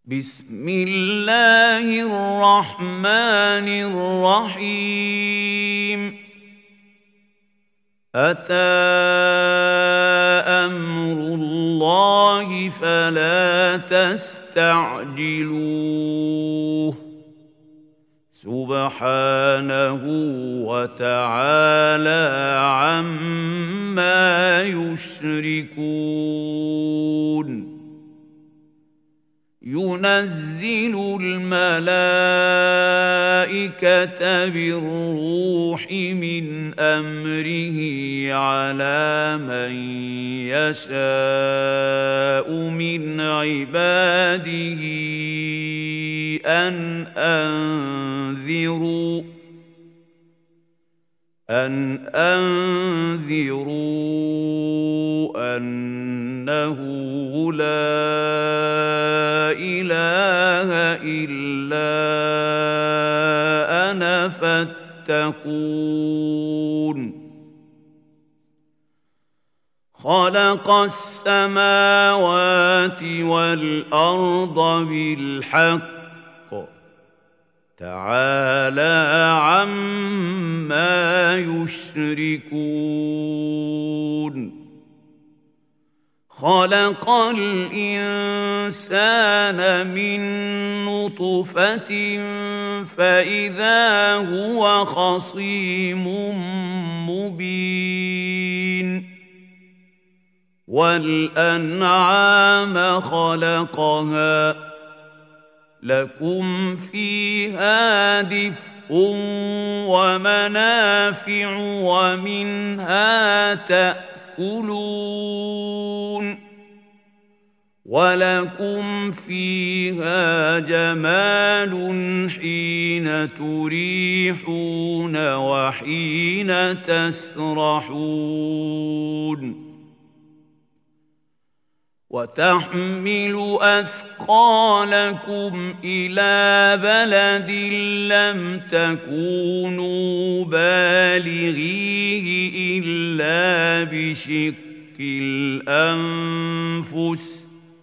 بسم الله الرحمن الرحيم أتى أمر الله فلا تستعجلوه سبحانه وتعالى عما يشركون ينزل الملائكة بالروح من أمره على من يشاء من عباده أن أنذروا أنه لا إله إلا أنا فاتقون خلق السماوات والأرض بالحق تعالى عما يشركون خلق الإنسان من نطفة فإذا هو خصيم مبين والأنعام خلقها لكم فيها دفء ومنافع ومنها تأكلون ولكم فيها جمال حين تريحون وحين تسرحون وتحمل أثقالكم إلى بلد لم تكونوا بالغيه إلا بشق الأنفس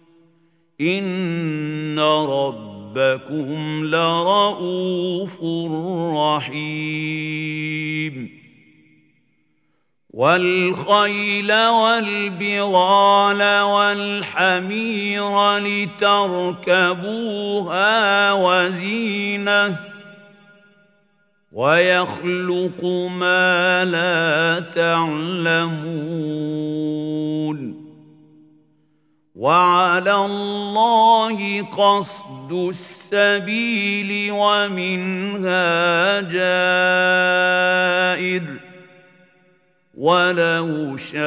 إن ربكم لرؤوف رحيم والخيل والبغال والحمير لتركبوها وزينة ويخلق ما لا تعلمون وعلى الله قصد السبيل ومنها جائر ولو شاء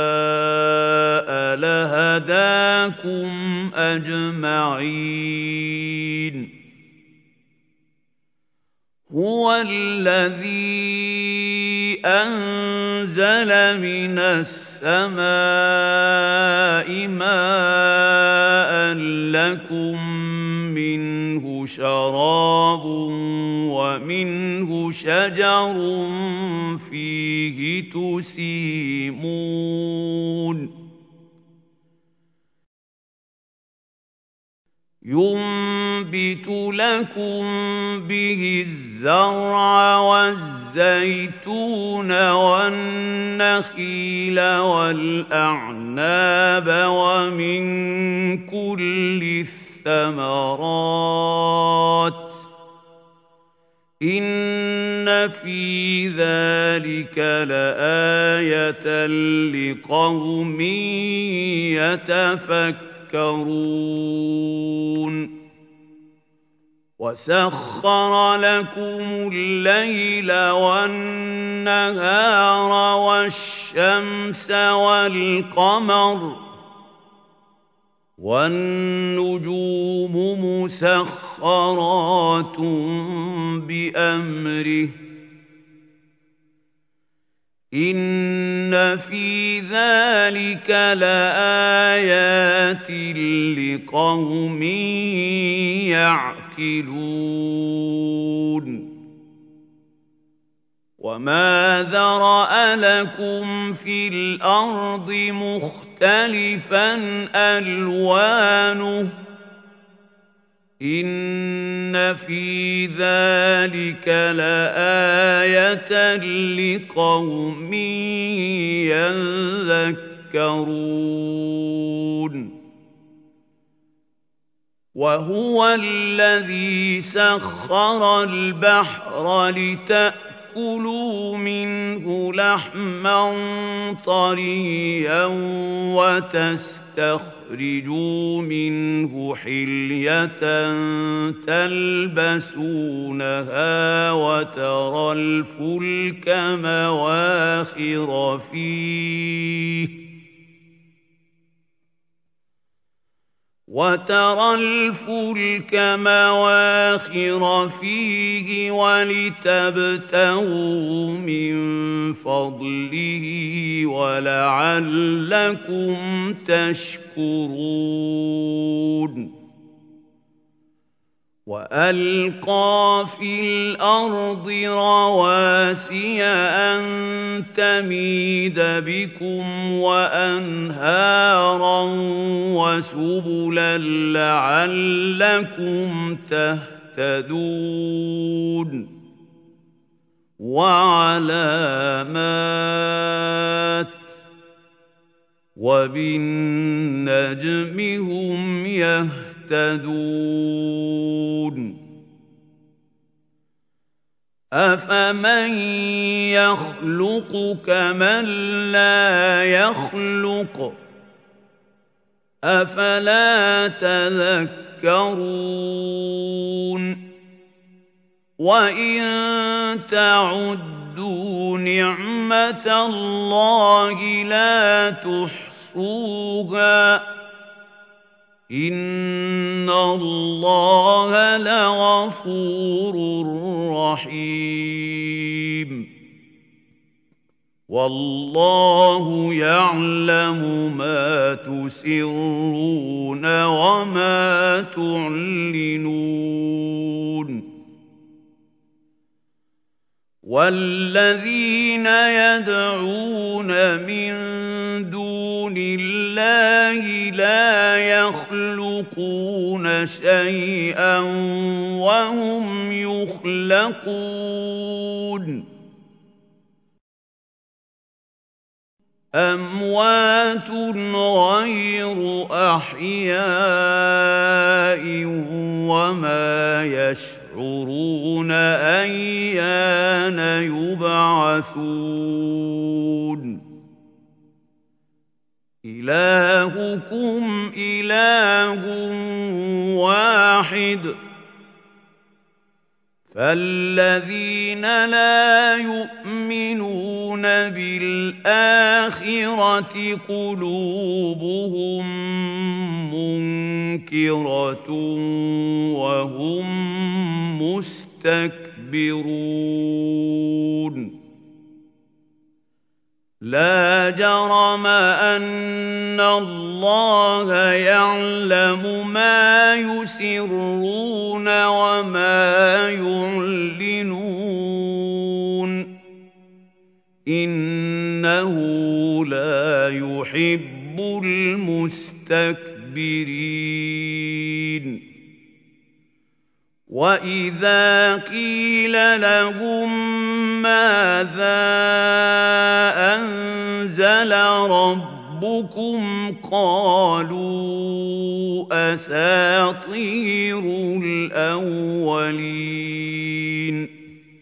لهداكم أجمعين هو الذي أنزل من السماء ماء لكم منه شراب ومنه شجر فيه تسيمون ينبت لكم به الزرع والزيتون والنخيل والأعناب ومن كل الثمرات إن في ذلك لآية لقوم يتفكرون وسخر لكم الليل والنهار والشمس والقمر والنجوم مسخرات بأمره إن في ذلك لآيات لقوم يعقلون وما ذرأ لكم في الأرض مختلفا ألوانه إن في ذلك لآية لقوم يذكرون وهو الذي سخر البحر لتأكلوا منه لحما طريا وتستخرجوا منه حلية تلبسونها وترى الفلك مواخر فيه ولتبتغوا من فضله ولعلكم تشكرون وألقى في الأرض رواسي أن تميد بكم وأنهارا وسبلا لعلكم تهتدون وعلامات وبالنجم هم يهتدون أفمن يخلق كمن لا يخلق أفلا تذكرون وإن تعدوا نعمة الله لا تحصوها إن الله لغفور رحيم والله يعلم ما تسرون وما تعلنون والذين يدعون من دون الله لا يخلقون شيئا وهم يخلقون أموات غير أحياء وما يشعرون أيان يبعثون إلهكم إله واحد فالذين لا يؤمنون بالآخرة قلوبهم منكرة وهم مستكبرون لا جرم أن الله يعلم ما يسرون وما يعلنون إنه لا يحب المستكبرين وإذا قيل لهم ماذا أنزل ربكم قالوا أساطير الأولين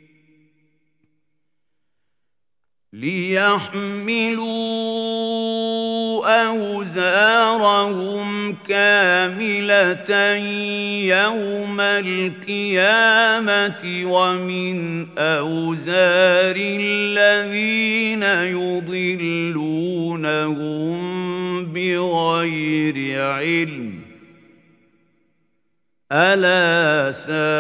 ليحملوا أوزارهم كاملة يوم القيامة ومن أوزار الذين يضلونهم بغير علم ألا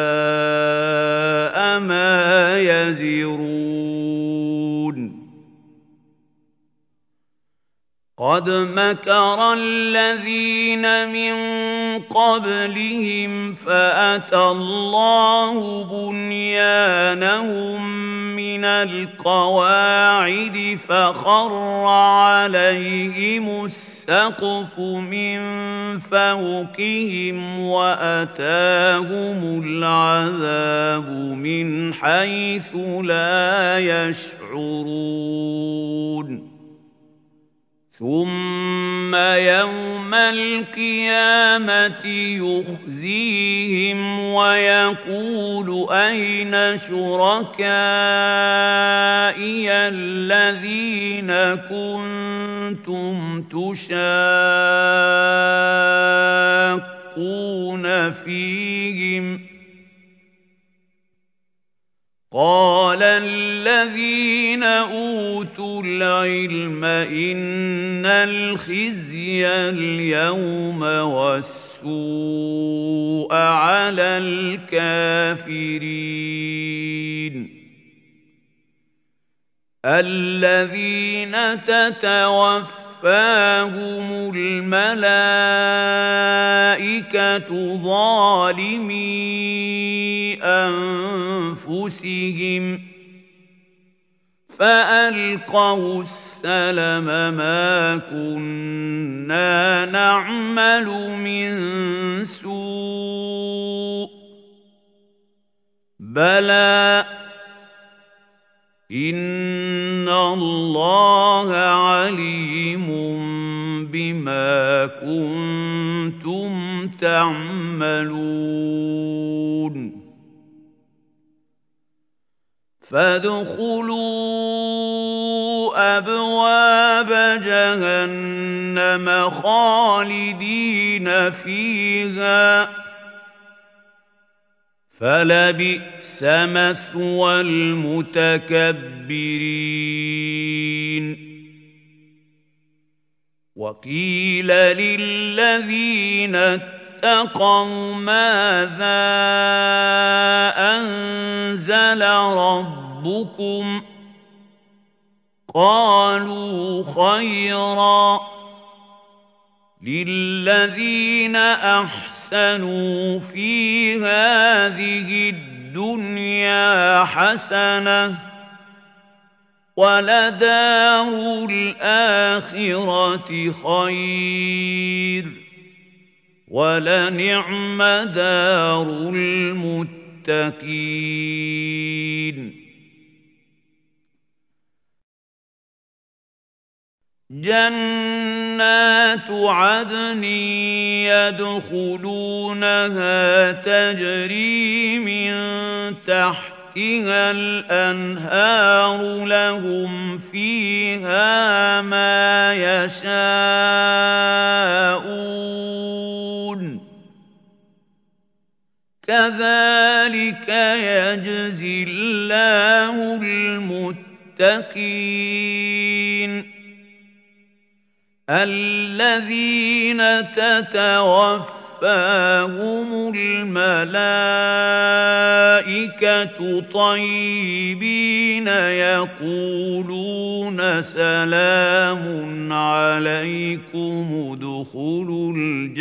ساء ما يزرون قد مكر الذين من قبلهم فأتى الله بنيانهم من القواعد فخر عليهم السقف من فوقهم وأتاهم العذاب من حيث لا يشعرون ثم يوم القيامة يخزيهم ويقول أين شركائي الذين كنتم تشاقون فيهم قال الذين أوتوا العلم إن الخزي اليوم والسوء على الكافرين الذين تتوفاهم الملائكة ظالمي أنفسهم فألقوا السلم ما كنا نعمل من سوء بلى إن الله عليم بما كنتم تعملون فادخلوا أبواب جهنم خالدين فيها فلبئس مثوى المتكبرين وقيل للذين اتقوا ماذا أنزل ربكم قالوا خيرا للذين أحسنوا في هذه الدنيا حسنة ولدار الآخرة خير ولنعم دار المتقين جنات عدن يدخلونها تجري من تحتها الأنهار لهم فيها ما يشاءون كذلك يجزي الله المتقين الذين تتوفاهم الملائكة طيبين يقولون سلام عليكم ادخلوا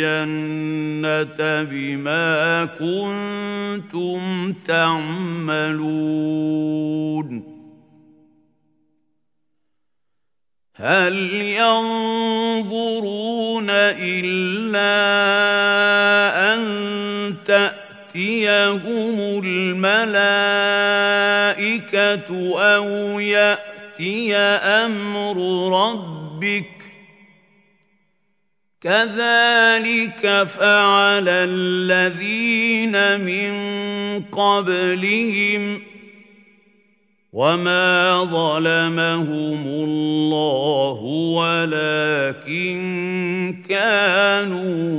الجنة بما كنتم تعملون هل ينظرون إلا أن تأتيهم الملائكة أو يأتي أمر ربك كذلك فعل الذين من قبلهم وما ظلمهم الله ولكن كانوا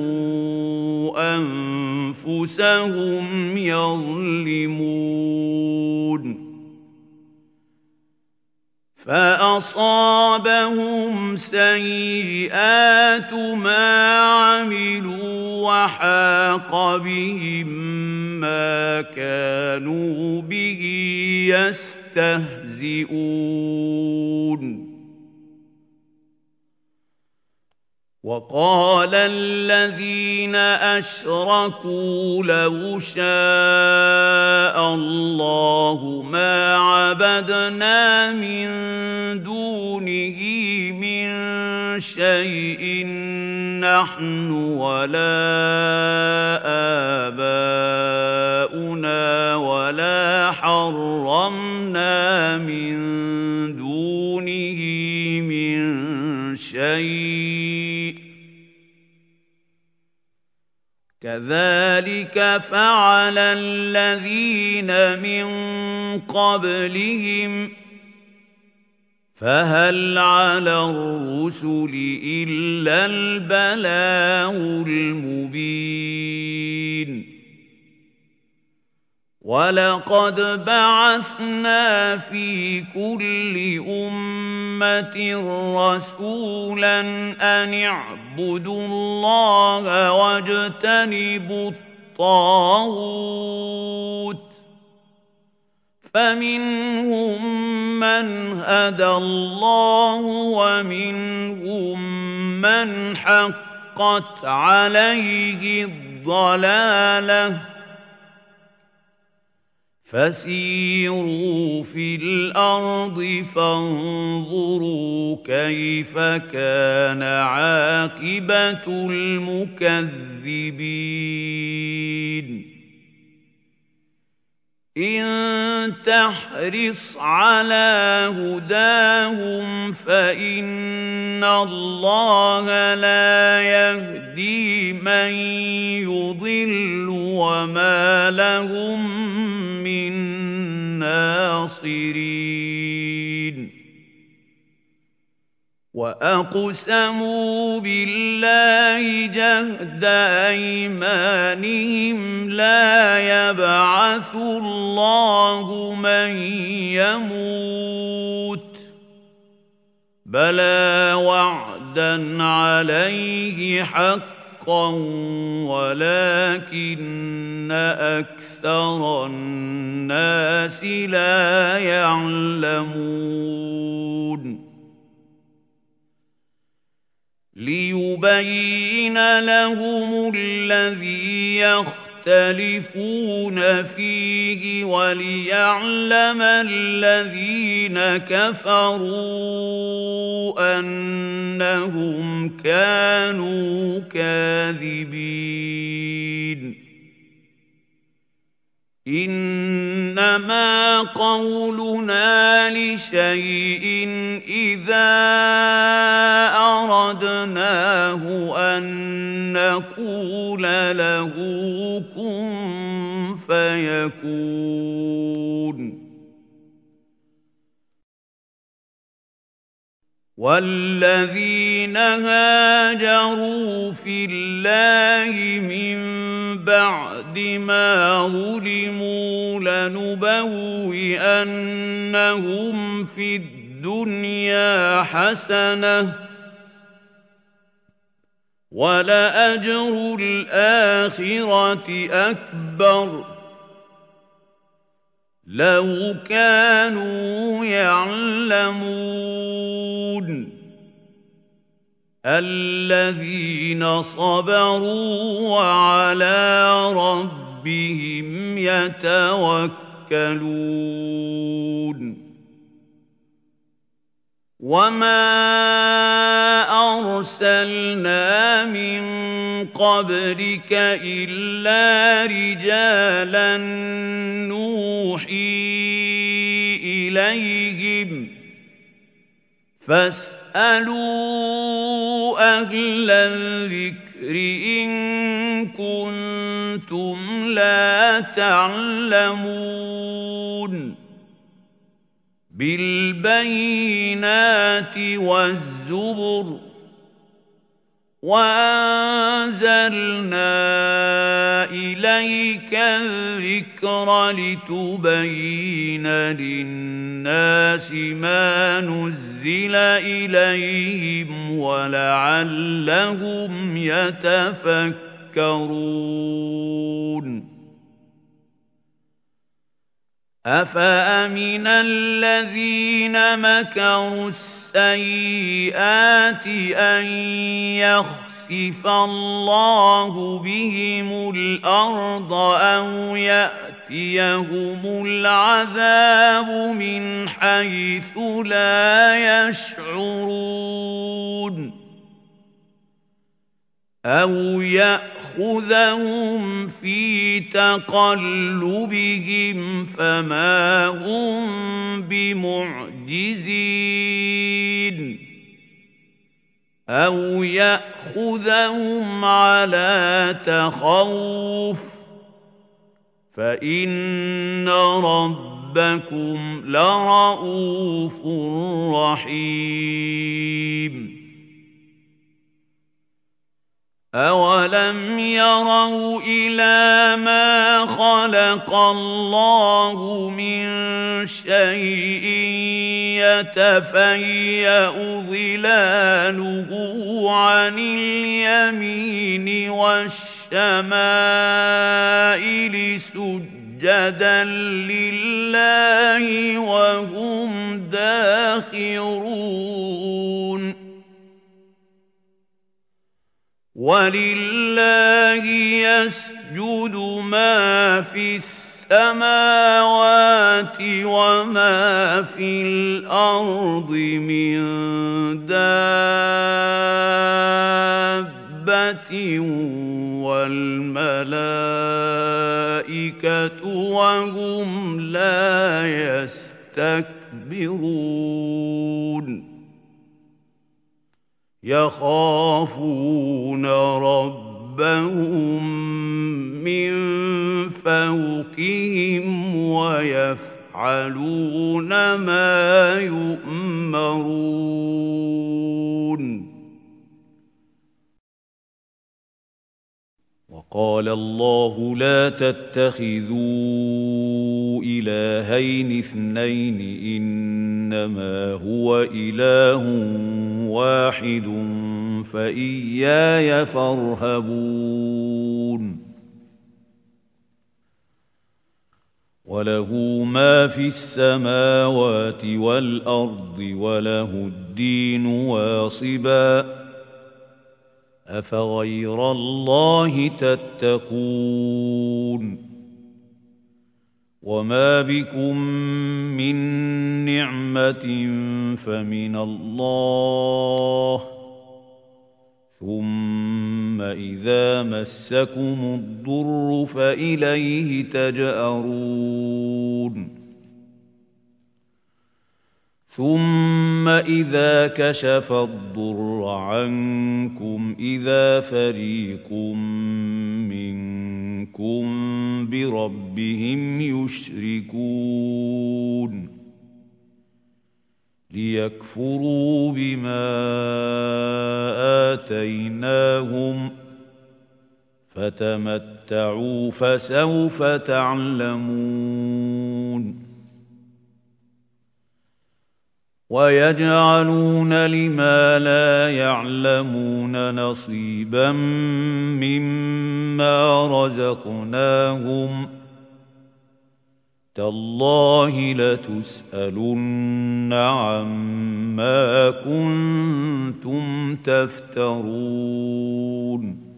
أنفسهم يظلمون فأصابهم سيئات ما عملوا وحاق بهم ما كانوا به يستهزئون وقال الذين أشركوا لو شاء الله ما عبدنا من دونه من شيء نحن ولا آباؤنا ولا حرمنا من دونه من شيء كذلك فعل الذين من قبلهم فهل على الرسل إلا البلاغ المبين ولقد بعثنا في كل أمة رسولا أن اعبدوا الله واجتنبوا الطاغوت فمنهم من هدى الله ومنهم من حقت عليه الضلالة فسيروا في الأرض فانظروا كيف كان عاقبة المكذبين إن تحرص على هداهم فإن الله لا يهدي من يضل وما لهم من ناصرين وأقسموا بالله جهد أيمانهم لا يبعث الله من يموت بلى وعدا عليه حقا ولكن أكثر الناس لا يعلمون ليبين لهم الذي يختلفون فيه وليعلم الذين كفروا أنهم كانوا كاذبين إنما قولنا لشيء إذا أردناه أن نقول له كن فيكون والذين هاجروا في الله من بعد ما ظلموا لنبوئنهم في الدنيا حسنة ولأجر الآخرة أكبر لو كانوا يعلمون الذين صبروا وعلى ربهم يتوكلون وما أرسلنا من قبلك إلا رجالا نوحي إليهم فاسألوا أهل الذكر إن كنتم لا تعلمون بالبينات والزبر وأنزلنا إليك الذكر لتبين للناس ما نزل إليهم ولعلهم يتفكرون أفأمن الذين مكروا السيئات أن يخسف الله بهم الأرض أو يأتيهم العذاب من حيث لا يشعرون أَوْ يَأْخُذَهُمْ فِي تَقَلُّبِهِمْ فَمَا هُم بِمُعْجِزِينَ أَوْ يَأْخُذَهُمْ عَلَىٰ تَخَوُّفٍ فَإِنَّ رَبَّكُمْ لَرَءُوفٌ رَّحِيمٌ أَوَلَمْ يَرَوْا إِلَىٰ مَا خَلَقَ اللَّهُ مِن شَيْءٍ يَتَفَيَّأُ ظِلَالُهُ عَنِ الْيَمِينِ وَالشَّمَائِلِ سُجَّدًا لِّلَّهِ وَهُمْ دَاخِرُونَ وَلِلَّهِ يَسْجُدُ مَا فِي السَّمَاوَاتِ وَمَا فِي الْأَرْضِ مِن دَابَّةٍ وَالْمَلَائِكَةُ وَهُمْ لَا يَسْتَكْبِرُونَ يَخَافُونَ رَبَّهُم مِّن فَوْقِهِمْ وَيَفْعَلُونَ مَا يُؤْمَرُونَ وَقَالَ اللَّهُ لَا تَتَّخِذُوا إِلَٰهَيْنِ اثْنَيْنِ إِنَّمَا هُوَ إِلَٰهٌ وَاحِدٌ فَإِيَّايَ فَارْهَبُونِ وَلَهُ مَا فِي السَّمَاوَاتِ وَالْأَرْضِ وَلَهُ الدِّينُ وَاصِبًا أَفَغَيْرَ اللَّهِ تَتَّقُونَ وَمَا بِكُم مِّن نِّعْمَةٍ فَمِنَ اللَّهِ ثُمَّ إِذَا مَسَّكُمُ الضُّرُّ فَإِلَيْهِ تَجْأَرُونَ ثُمَّ إِذَا كَشَفَ الضُّرَّ عَنكُمْ إِذَا فَرِيقٌ مِّنكُم بِرَبِّهِمْ يُشْرِكُونَ لِيَكْفُرُوا بِمَا آتَيْنَاهُمْ فَتَمَتَّعُوا فَسَوْفَ تَعْلَمُونَ وَيَجْعَلُونَ لِمَا لَا يَعْلَمُونَ نَصِيبًا مِّمَّا رَزَقْنَاهُمْ ۗ تَاللَّهِ لَتُسْأَلُنَّ عَمَّا كُنتُمْ تَفْتَرُونَ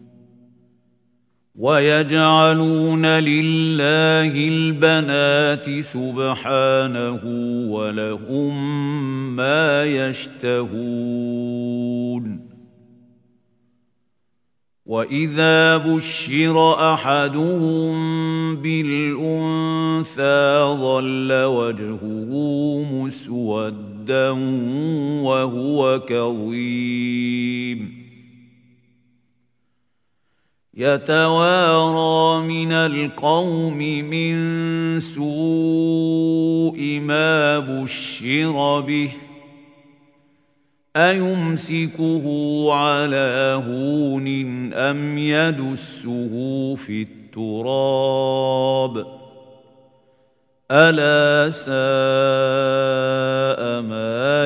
وَيَجْعَلُونَ لِلَّهِ الْبَنَاتِ سُبْحَانَهُ وَلَهُم مَّا يَشْتَهُونَ وَإِذَا بُشِّرَ أَحَدُهُم بِالْأُنثَىٰ ظَلَّ وَجْهُهُ مُسْوَدًّا وَهُوَ كَظِيمٌ يَتَوَارَىٰ مِنَ الْقَوْمِ مِن سُوءِ مَا بُشِّرَ بِهِ أَيُمْسِكُهُ عَلَىٰ هُونٍ أَمْ يَدُسُّهُ فِي التُّرَابِ أَلَا سَاءَ مَا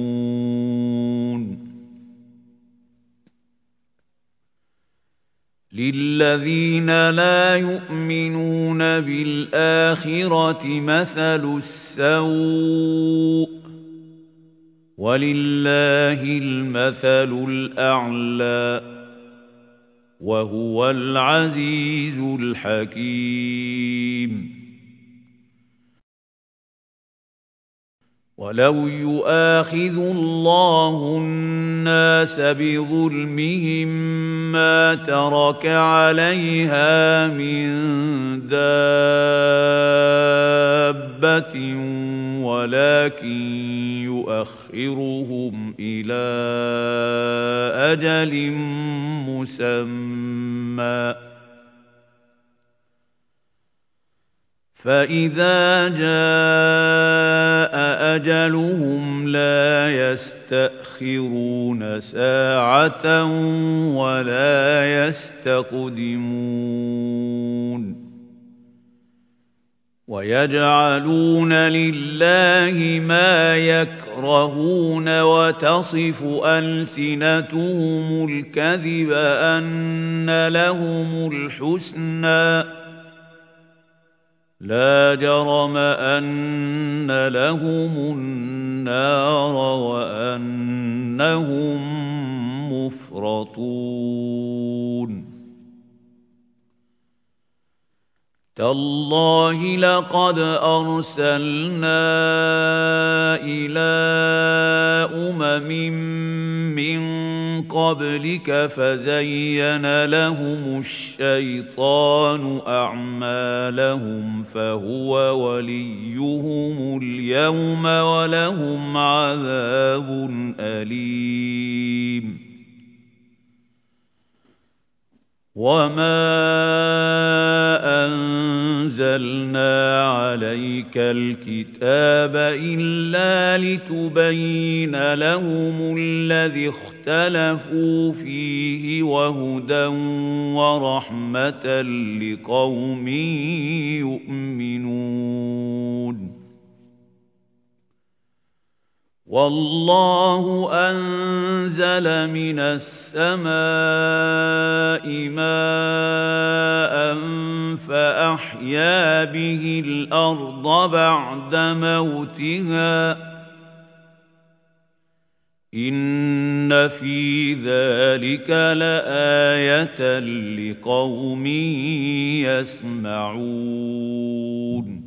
يَحْكُمُونَ للذين لا يؤمنون بالآخرة مثل السوء ولله المثل الأعلى وهو العزيز الحكيم. ولو يؤاخذ الله الناس بظلمهم ما ترك عليها من دابة ولكن يؤخرهم إلى أجل مسمى فإذا جاء أجلهم لا يستأخرون ساعة ولا يستقدمون. ويجعلون لله ما يكرهون وتصف ألسنتهم الكذب أن لهم الحسنى لا جرم أن لهم النار وأنهم مفرطون. تالله لقد أرسلنا إلى من قبلك فزين لهم الشيطان أعمالهم فهو وليهم اليوم ولهم عذاب أليم. وما أنزلنا عليك الكتاب إلا لتبين لهم الذي اختلفوا فيه وهدى ورحمة لقوم يؤمنون. والله أنزل من السماء ماء فأحيا به الأرض بعد موتها إن في ذلك لآية لقوم يسمعون.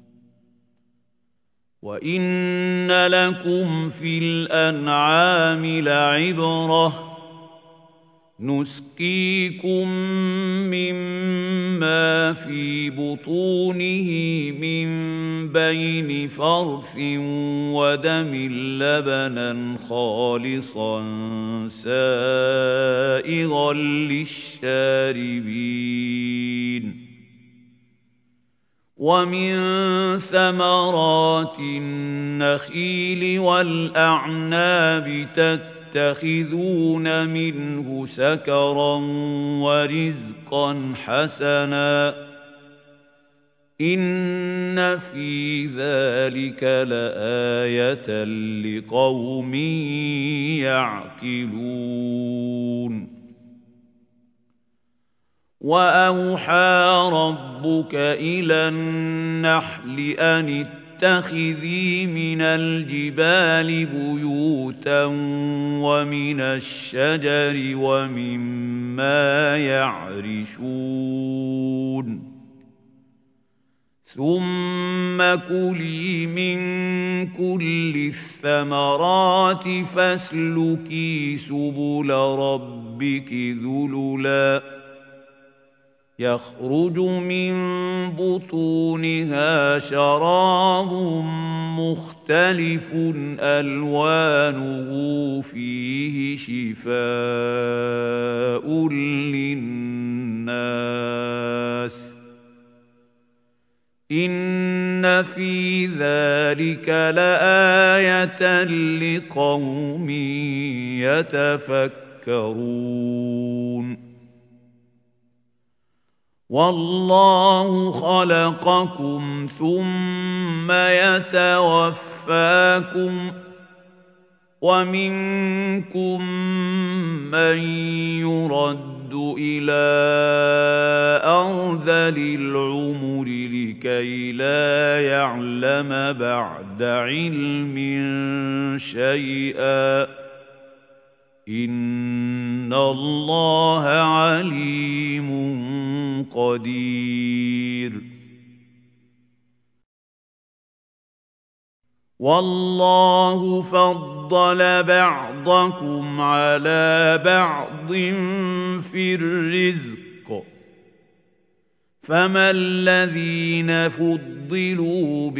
وَإِنَّ لَكُمْ فِي الْأَنْعَامِ لَعِبْرَةً نُسْقِيكُم مِّمَّا فِي بُطُونِهِ مِن بَيْنِ فَرْثٍ وَدَمٍ لَّبَنًا خَالِصًا سَائِغًا لِّلشَّارِبِينَ وَمِن ثَمَرَاتِ النَّخِيلِ وَالْأَعْنَابِ تَتَّخِذُونَ مِنْهُ سَكَرًا وَرِزْقًا حَسَنًا إِنَّ فِي ذَلِكَ لَآيَةً لِقَوْمٍ يَعْقِلُونَ. وَأَوْحَىٰ رَبُّكَ إِلَى النَّحْلِ أَنِ اتَّخِذِي مِنَ الْجِبَالِ بُيُوتًا وَمِنَ الشَّجَرِ وَمِمَّا يَعْرِشُونَ ثُمَّ كُلِي مِن كُلِّ الثَّمَرَاتِ فَاسْلُكِي سُبُلَ رَبِّكِ ذُلُلًا يَخْرُجُ مِن بُطُونِهَا شَرَابٌ مُّخْتَلِفٌ أَلْوَانُهُ فِيهِ شِفَاءٌ لِّلنَّاسِ إِنَّ فِي ذَلِكَ لَآيَةً لِقَوْمٍ يَتَفَكَّرُونَ. وَاللَّهُ خَلَقَكُمْ ثُمَّ يَتَوَفَّاكُمْ وَمِنكُم مَّن يُرَدُّ يرد إلى أرذل العمر لكي لا يعلم بعد علم شيئا إن الله عليم قدير والله فضل بعضكم على بعض في الرزق فما الذين فضلوا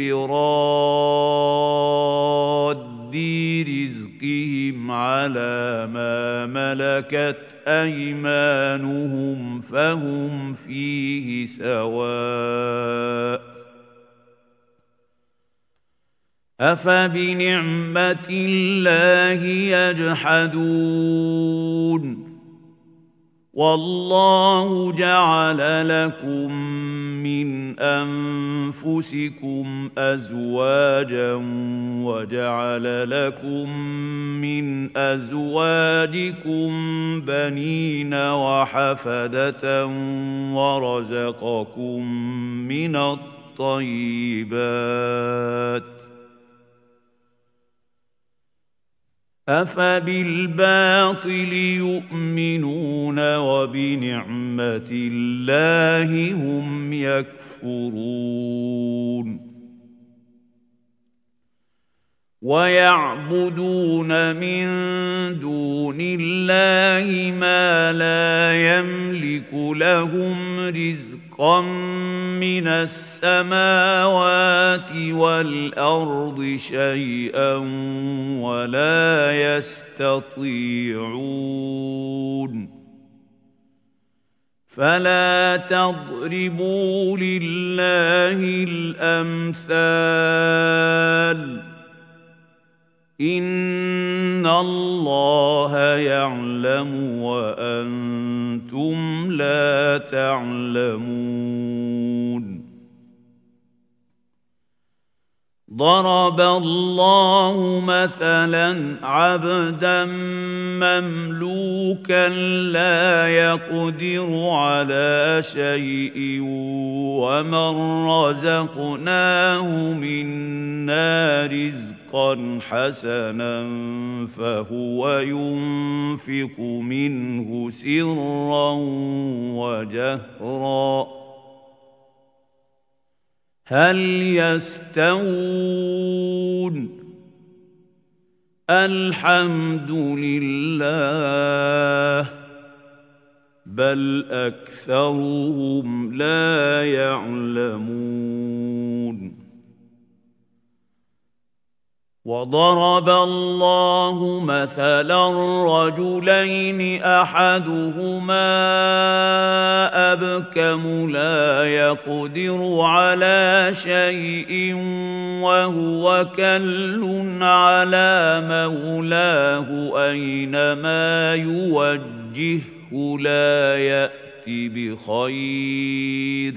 براد رزقهم على ما ملكت أيمانهم فهم فيه سواء أفبنعمة الله يجحدون والله جعل لكم من أنفسكم أزواجا وجعل لكم من أزواجكم بنين وحفدة ورزقكم من الطيبات أفبالباطل يؤمنون وبنعمة الله هم يكفرون ويعبدون من دون الله ما لا يملك لهم رزقا من السماوات والأرض شيئا ولا يستطيعون فلا تضربوا لله الأمثال إن الله يعلم وأنتم لا تعلمون ضرب الله مثلا عبدا مملوكا لا يقدر على شيء ومن رزقناه منا رزقا حسنا فهو ينفق منه سرا وجهرا هل يستوون الحمد لله بل أكثرهم لا يعلمون وضرب الله مثلا رجلين أحدهما أبكم لا يقدر على شيء وهو كل على مولاه أينما يوجهه لا يأتي بخير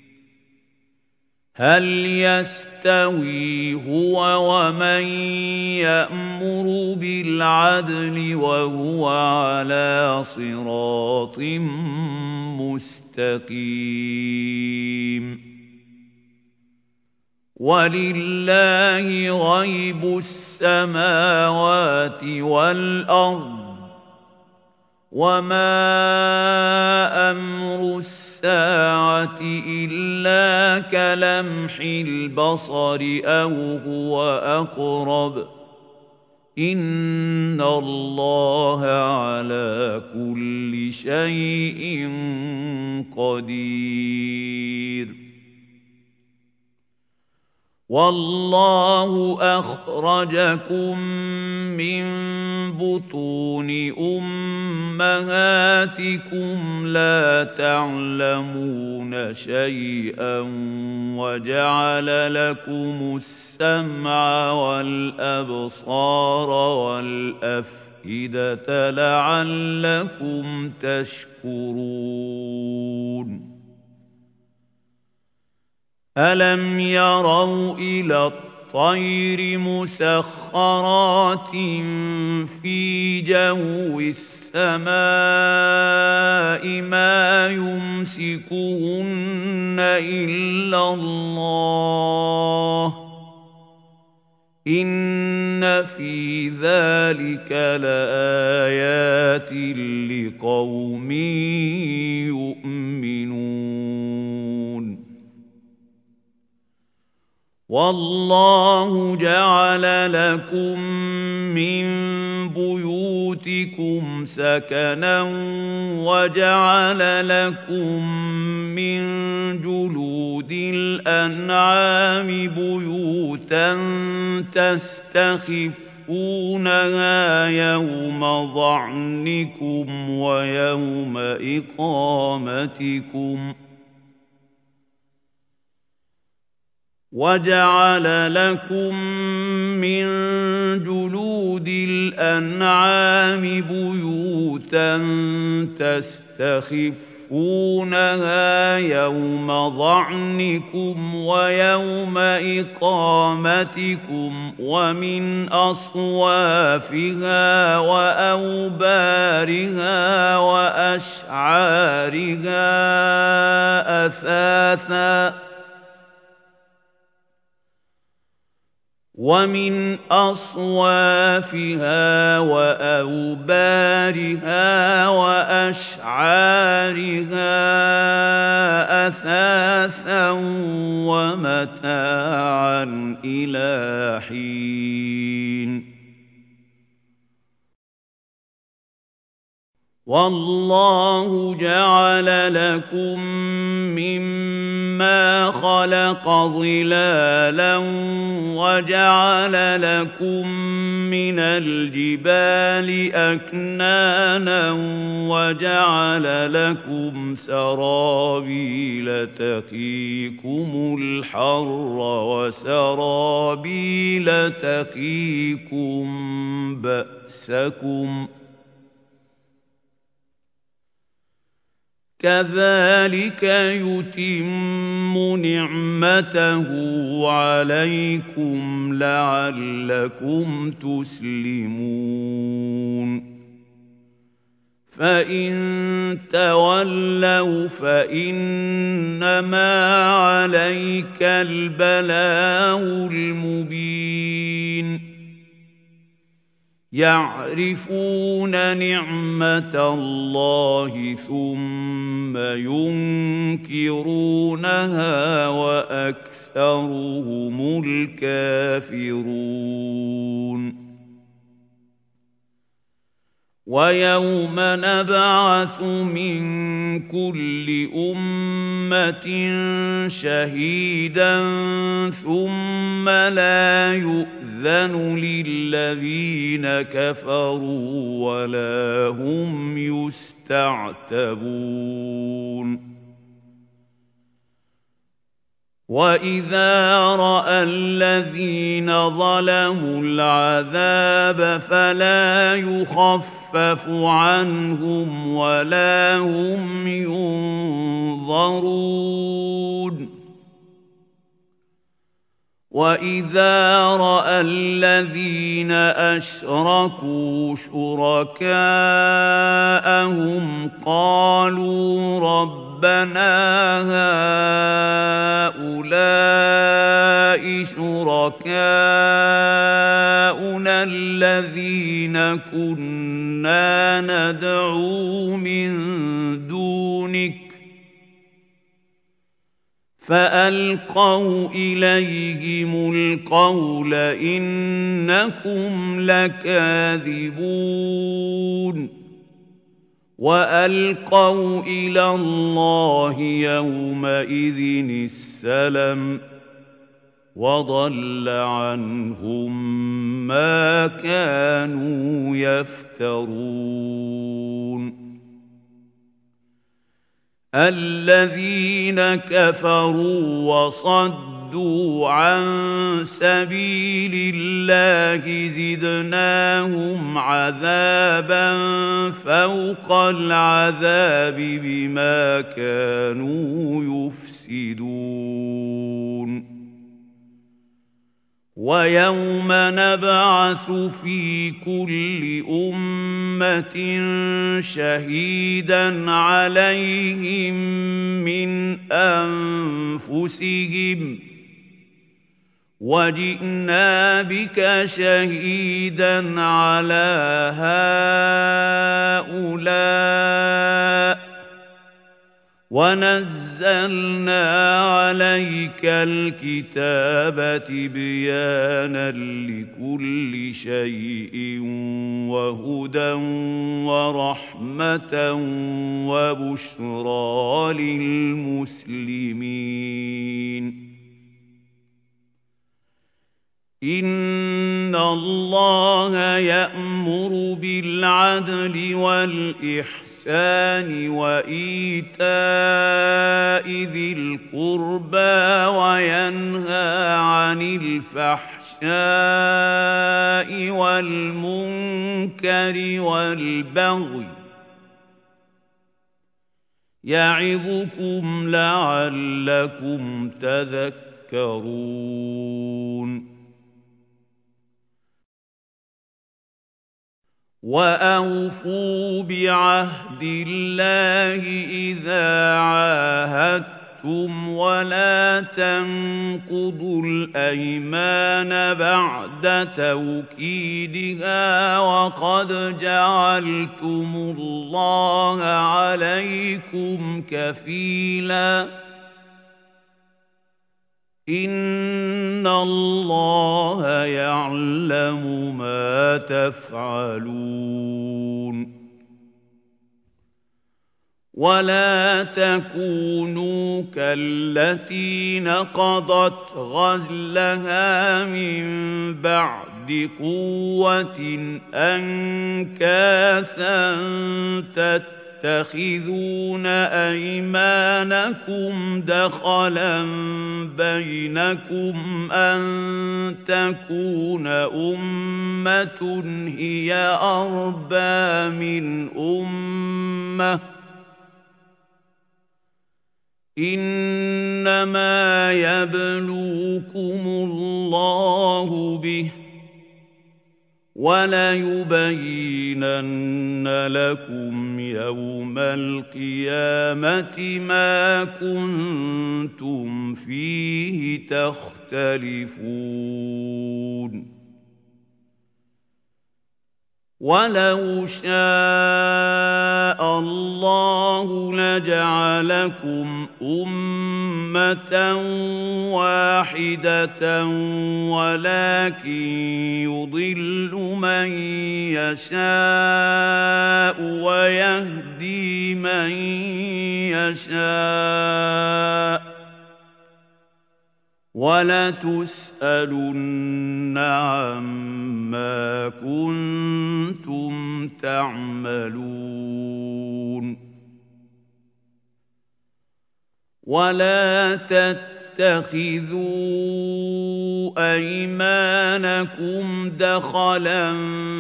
هل يستوي هو ومن يأمر بالعدل وهو على صراط مستقيم ولله غيب السماوات والأرض وما أمر الساعة إلا كلمح البصر أو هو أقرب إن الله على كل شيء قدير والله أخرجكم من بطون أمهاتكم لا تعلمون شيئا وجعل لكم السمع والأبصار والأفئدة لعلكم تشكرون ألم يروا إلى والطير مسخرات في جو السماء ما يمسكهن إلا الله إن في ذلك لآيات لقوم يؤمنون والله جعل لكم من بيوتكم سكنا وجعل لكم من جلود الأنعام بيوتا تستخفونها يوم ظعنكم ويوم إقامتكم وجعل لكم من جلود الأنعام بيوتا تستخفونها يوم ظعنكم ويوم إقامتكم ومن أصوافها وأوبارها وأشعارها أثاثا ومن أصوافها وأوبارها وأشعارها أثاثا ومتاعا إلى حين والله جعل لكم مما خلق ظلالا وجعل لكم من الجبال أكنانا وجعل لكم سرابيل تقيكم الحر وسرابيل تقيكم بأسكم كذلك يتم نعمته عليكم لعلكم تسلمون فإن تولوا فإنما عليك البلاغ المبين يعرفون نعمة الله ثم ينكرونها وأكثرهم الكافرون ويوم نبعث من كل أمة شهيدا ثم لا يؤذن للذين كفروا ولا هم يستعتبون وإذا رأى الذين ظلموا العذاب فلا يخفف عنهم ولا هم ينظرون وإذا رأى الذين أشركوا شركاءهم قالوا ربنا هؤلاء شركاؤنا الذين كنا ندعو من دونك فألقوا إليهم القول إنكم لكاذبون وألقوا إلى الله يومئذ السلم وضل عنهم ما كانوا يفترون الذين كفروا وصدوا عن سبيل الله زدناهم عذابا فوق العذاب بما كانوا يفسدون ويوم نبعث في كل أمة شهيدا عليهم من أنفسهم وجئنا بك شهيدا على هؤلاء ونزلنا عليك الكتاب تبيانا لكل شيء وهدى ورحمة وبشرى للمسلمين إن الله يأمر بالعدل والإحسان وإيتاء ذي القربى وينهى عن الفحشاء والمنكر والبغي يعظكم لعلكم تذكرون وأوفوا بعهد الله إذا عاهدتم ولا تنقضوا الأيمان بعد توكيدها وقد جعلتم الله عليكم كفيلا إن الله يعلم ما تفعلون ولا تكونوا كالتي نقضت غزلها من بعد قوة أنكاثا تتخذون أيمانكم دخلا بينكم أن تكون أمة هي أربى من أمة إنما يبلوكم الله به وليبينن لكم يوم القيامة ما كنتم فيه تختلفون ولو شاء الله لجعلكم أمة واحدة ولكن يضل من يشاء ويهدي من يشاء ولتسألن عما كنتم تعملون ولا تتخذوا أيمانكم دخلا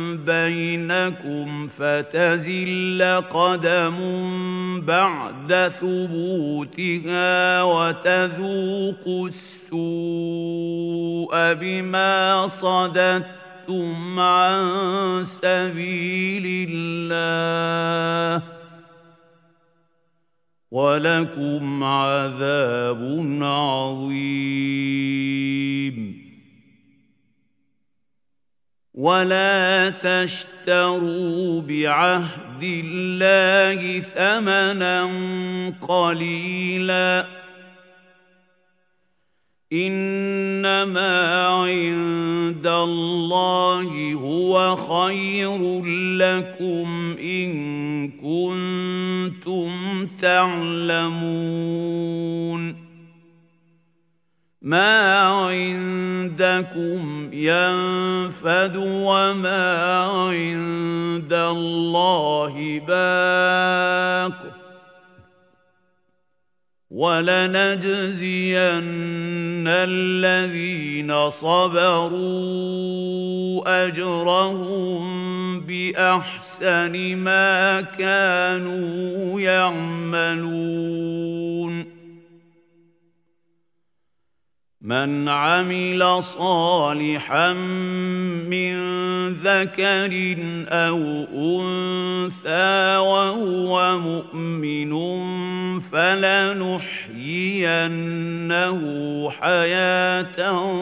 بينكم فتزل قدم بعد ثبوتها وتذوقوا السوء بما صددتم عن سبيل الله ولكم عذاب عظيم ولا تشتروا بعهد الله ثمنا قليلا إنما عند الله هو خير لكم إن كنتم تعلمون ما عندكم ينفد وما عند الله باق ولنجزين الذين صبروا أجرهم بأحسن ما كانوا يعملون من عمل صالحا من ذكر أو أنثى وهو مؤمن فلنحيينه حياة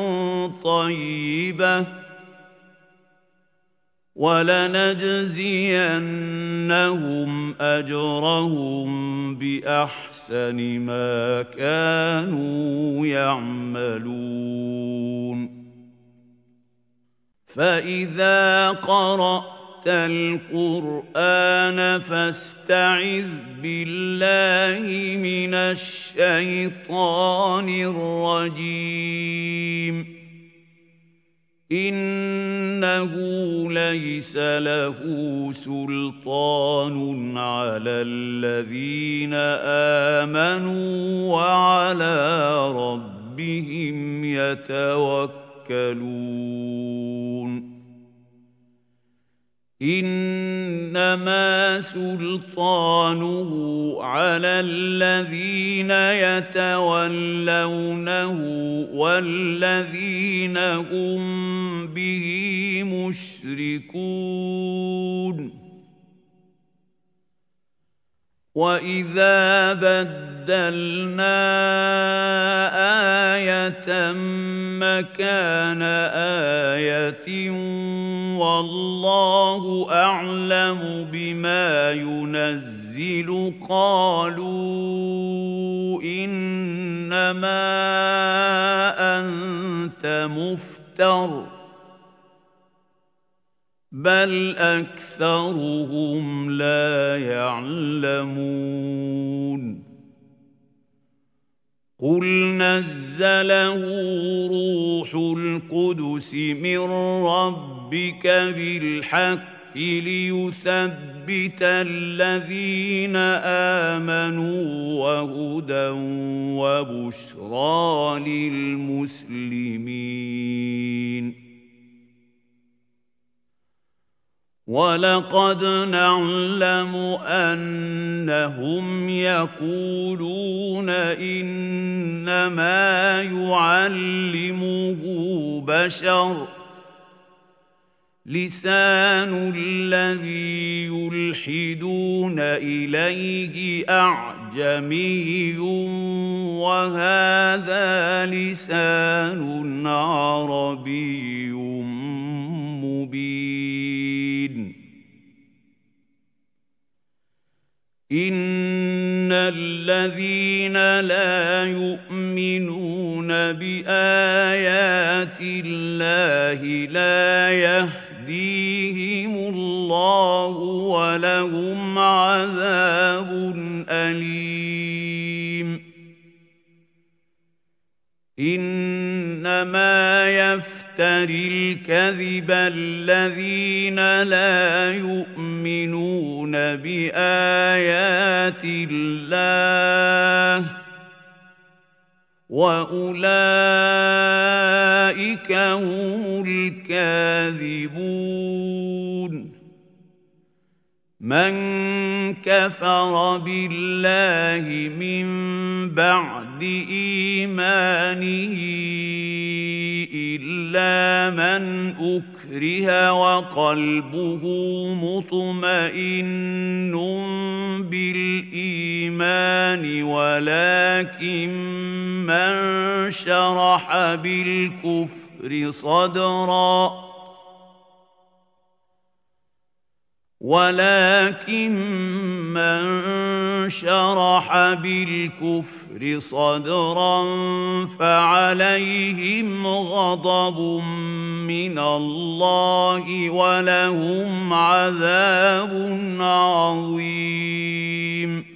طيبة ولنجزينهم أجرهم بأحسن ما كانوا يعملون فإذا قرأت القرآن فاستعذ بالله من الشيطان الرجيم إنه ليس له سلطان على الذين آمنوا وعلى ربهم يتوكلون إنما سلطانه على الذين يتولونه والذين هم به مشركون وإذا بدلنا آية مكان آية والله أعلم بما ينزل قالوا إنما أنت مفتر بل أكثرهم لا يعلمون قل نزله روح القدس من ربك بالحق ليثبت الذين آمنوا وهدى وبشرى للمسلمين وَلَقَدْ نَعْلَمُ أَنَّهُمْ يَقُولُونَ إِنَّمَا يُعَلِّمُهُ بَشَرٌ لِسَانُ الَّذِي يُلْحِدُونَ إِلَيْهِ أَعْجَمِيٌّ وَهَذَا لِسَانٌ عَرَبِيٌّ مُبِينٌ إِنَّ الَّذِينَ لَا يُؤْمِنُونَ بِآيَاتِ اللَّهِ لَا يَهْدِيهِمُ اللَّهُ وَلَهُمْ عَذَابٌ أَلِيمٌ إِنَّمَا يَفْتَرِي الْكَذِبَ الَّذِينَ لَا يُؤْمِنُونَ بِآيَاتِ اللَّهِ وَأُولَئِكَ هُمُ الْكَاذِبُونَ مَنْ كَفَرَ بِاللَّهِ مِنْ بَعْدِ إِيمَانِهِ إِلَّا مَنْ أُكْرِهَ وَقَلْبُهُ مُطْمَئِنٌّ بِالْإِيمَانِ ولكن من شرح بالكفر صدرا فعليهم غضب من الله ولهم عذاب عظيم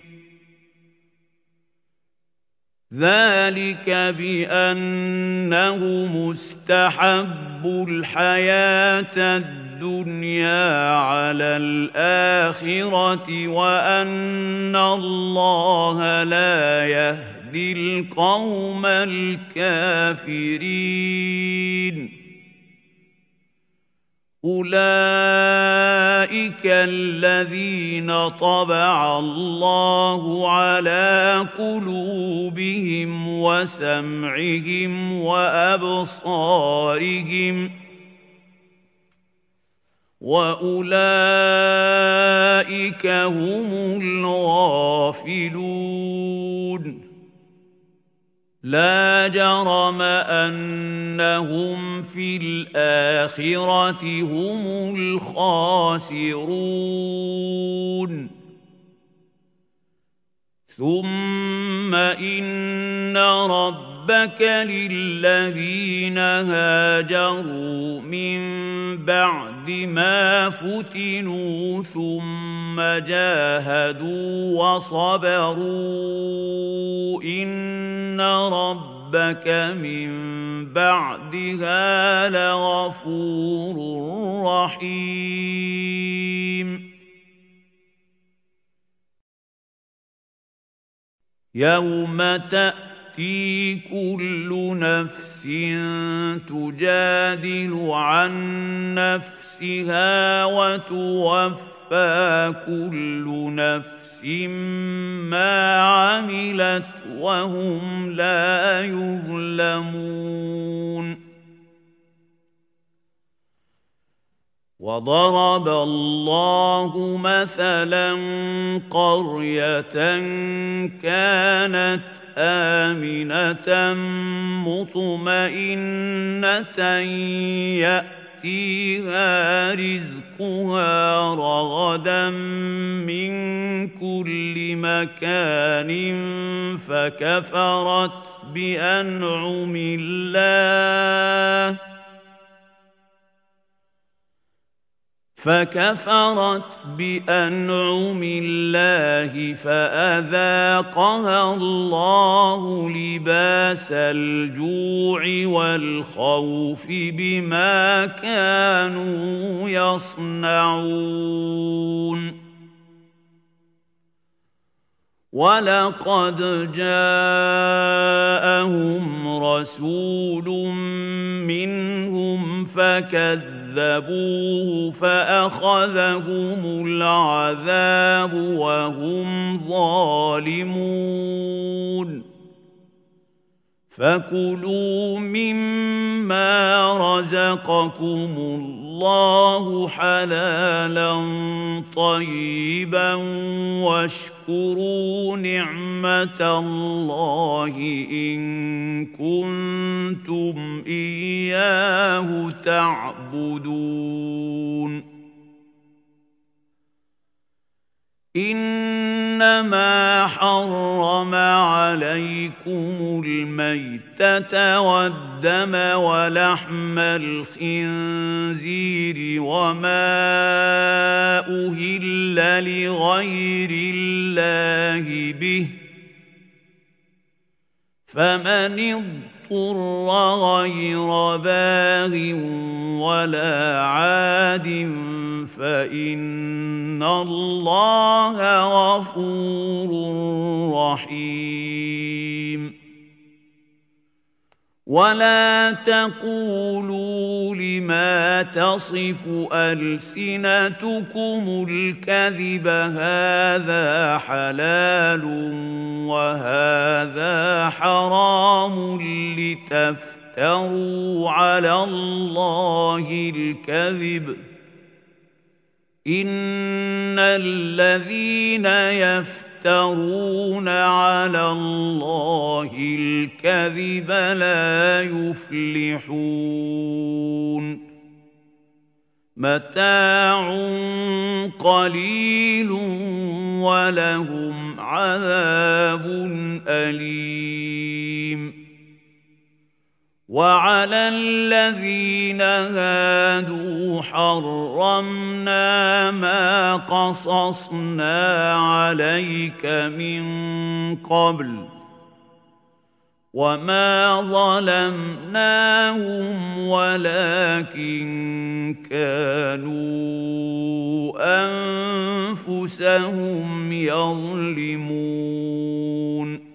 ذلك بأنه مستحب الحياة الدنيا على الآخرة وأن الله لا يهدي القوم الكافرين أولئك الذين طبع الله على قلوبهم وسمعهم وأبصارهم وأولئك هم الغافلون لا جرم أنهم في الآخرة هم الخاسرون ثم إن ربك للذين هاجروا من بعد ما فتنوا ثم جاهدوا وصبروا إن ربك من بعدها لغفور رحيم يوم تأتي كل نفس تجادل عن نفسها وتوفى كل نفس ما عملت وهم لا يظلمون وضرب الله مثلا قرية كانت آمنة مطمئنة يأتيها رزقها رغدا من كل مكان فكفرت بأنعم الله فأذاقها الله لباس الجوع والخوف بما كانوا يصنعون ولقد جاءهم رسول منهم فكذبوه فأخذهم العذاب وهم ظالمون فكلوا مما رزقكم الله حلالا طيبا واشكروا نعمة الله إن كنتم إياه تعبدون إنما حرم عليكم الميتة والدم ولحم الخنزير وما أهل لغير الله به فمن اضطر غير باغ ولا عاد فإن الله غفور رحيم ولا تقولوا لما تصف ألسنتكم الكذب هذا حلال وهذا حرام لتفتروا على الله الكذب إن الذين يفترون على الله الكذب لا يفلحون متاع قليل ولهم عذاب أليم وعلى الذين هادوا حرمنا ما قصصنا عليك من قبل وما ظلمناهم ولكن كانوا أنفسهم يظلمون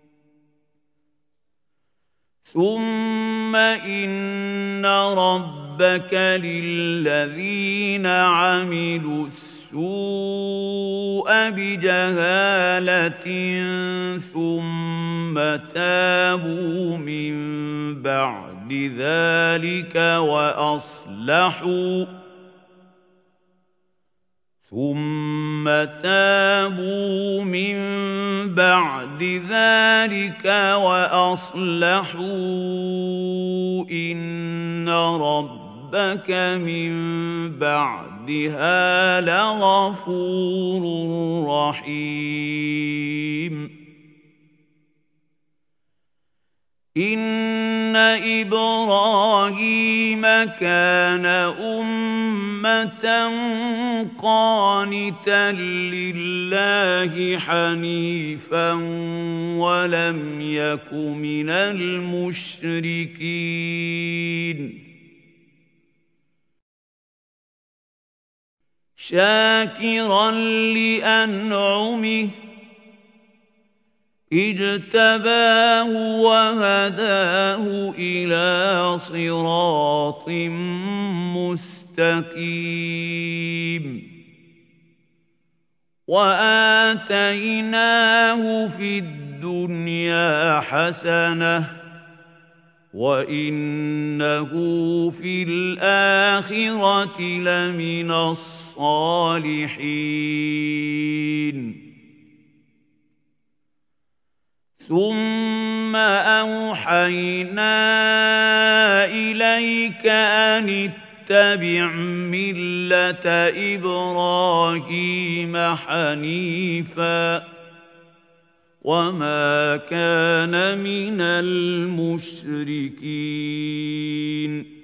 ثم إن ربك رَبَّكَ لِلَّذِينَ عَمِلُوا السُّوءَ بِجَهَالَةٍ ثُمَّ تَابُوا مِن بَعْدِ ذَلِكَ وَأَصْلَحُوا إِنَّ رَبَّكَ مِن بَعْدِهَا لَغَفُورٌ رَّحِيمٌ إِنَّ إِبْرَاهِيمَ كَانَ أُمَّةً قَانِتًا لِّلَّهِ حَنِيفًا وَلَمْ يَكُ مِنَ الْمُشْرِكِينَ شَاكِرًا لِّأَنْعُمِهِ اجْتَبَاهُ وَهَدَاهُ إِلَىٰ صِرَاطٍ مُّسْتَقِيمٍ وَآتَيْنَاهُ فِي الدُّنْيَا حَسَنَةً وَإِنَّهُ فِي الْآخِرَةِ لَمِنَ الصَّالِحِينَ ثُمَّ أَوْحَيْنَا إِلَيْكَ أَنِ اتَّبِعْ مِلَّةَ إِبْرَاهِيمَ حَنِيفًا وَمَا كَانَ مِنَ الْمُشْرِكِينَ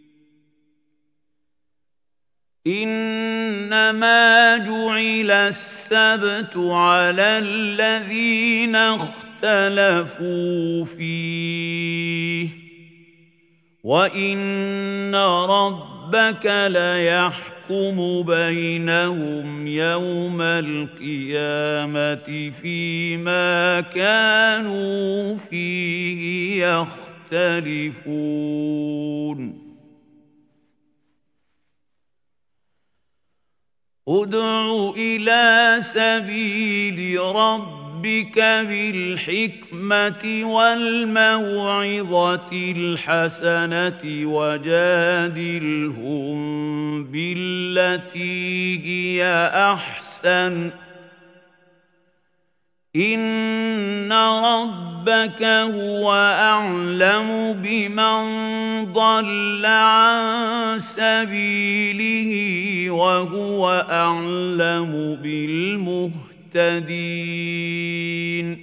إِنَّمَا جُعِلَ السَّبْتُ عَلَى الَّذِينَ اخْتَلَفُوا فِيهِ وَإِنَّ رَبَّكَ لَيَحْكُمُ بَيْنَهُمْ يَوْمَ الْقِيَامَةِ فِيمَا كَانُوا فِيهِ يَخْتَلِفُونَ ادْعُ إِلَىٰ سَبِيلِ رَبِّكَ بِالْحِكْمَةِ وَالْمَوْعِظَةِ الْحَسَنَةِ وَجَادِلْهُم بِالَّتِي هِيَ أَحْسَنُ ۚ إِنَّ رَبَّكَ هُوَ أَعْلَمُ بِمَن ضَلَّ عَن سَبِيلِهِ وَهُوَ أَعْلَمُ بِالْمُهْتَدِينَ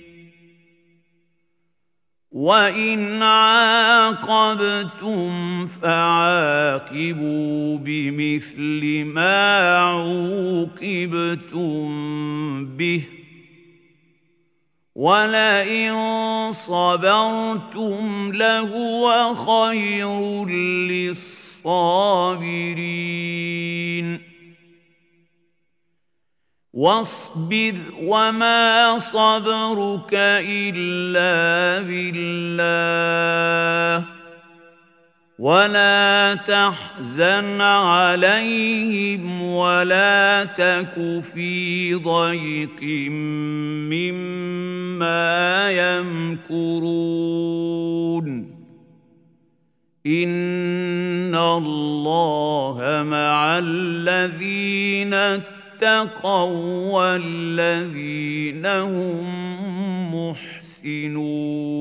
وَإِنْ عَاقَبْتُمْ فَعَاقِبُوا بِمِثْلِ مَا عُوقِبْتُم بِهِ وَلَئِن صَبَرْتُمْ لَهُوَ خَيْرٌ لِّلصَّابِرِينَ وَاصْبِرْ وَمَا صَبْرُكَ إِلَّا بِاللَّهِ وَلَا تَحْزَنْ عَلَيْهِمْ وَلَا تَكُ فِي ضَيْقٍ مِّمَّا يَمْكُرُونَ إِنَّ اللَّهَ مَعَ الَّذِينَ اتَّقَوا وَّالَّذِينَ هُم مُّحْسِنُونَ